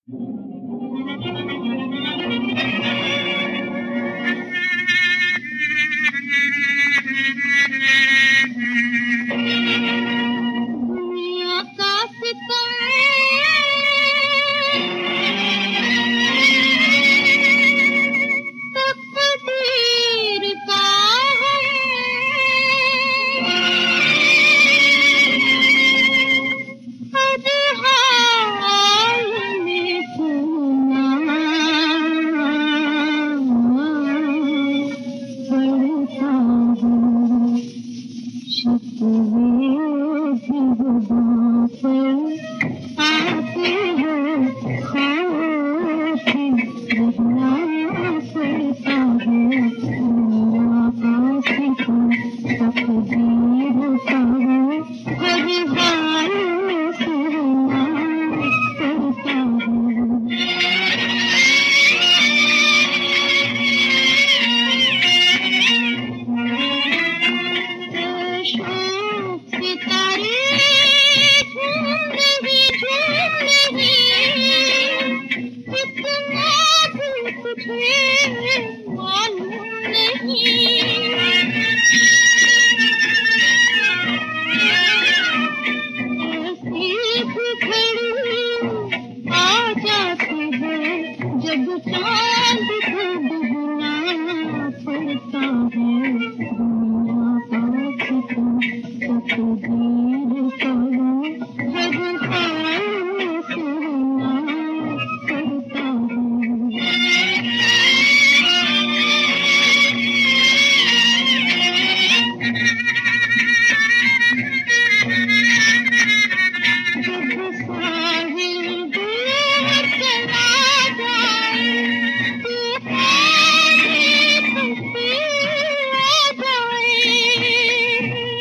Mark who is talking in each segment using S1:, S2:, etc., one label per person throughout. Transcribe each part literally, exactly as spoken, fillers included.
S1: दुनिया का सितम तकदीर का हर हाल में सुना पड़ता है। शिकवे भी जुबां पर आते हैं, खामोश रहना पड़ता है। दुनिया का सितम तकदीर का है, हर हाल में सहना पड़ता है। शौक सितारे झूम रही झूम रही, कितना भी तुझे मालूम नहीं। ऐसी भी घड़ी आ जाती है जब चांद को डूबना पड़ता है। दुनिया का सितम तकदीर का है, हर हाल में सहना पड़ता है। जब साहिल दूर चला जाए, तूफान कश्ती आ जाए,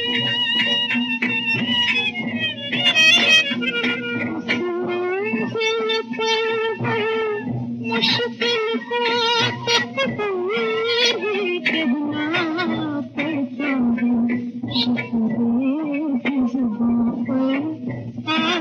S1: मंजिल पर है मुश्किल को तकदीर ही कहना पड़ता है। शिकवे भी जुबां पर